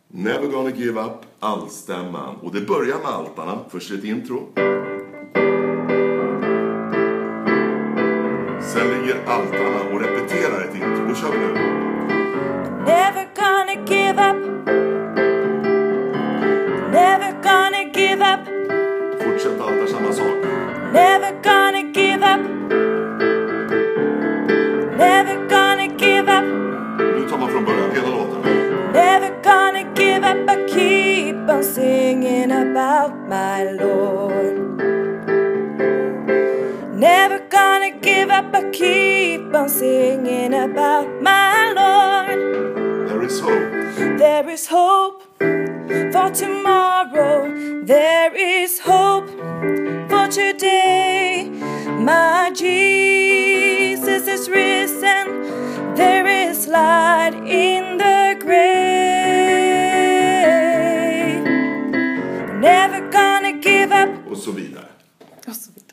Never gonna give up, allstämman. Och det börjar med altarna. Först ett intro. Sen ligger altarna och repeterar ett intro. Då kör vi nu. Never gonna give up. Never gonna give up. Fortsätt altar, samma sak. Never gonna give up. Never gonna give up. Nu tar man från början hela låten. Never gonna give up. I keep on singing about my Lord. Never gonna give up. I keep on singing about my Lord. There is hope. There is hope for tomorrow. There is hope for today. My Jesus is risen. There is light in the grave. Never gonna give up. Och så vidare. Och så vidare.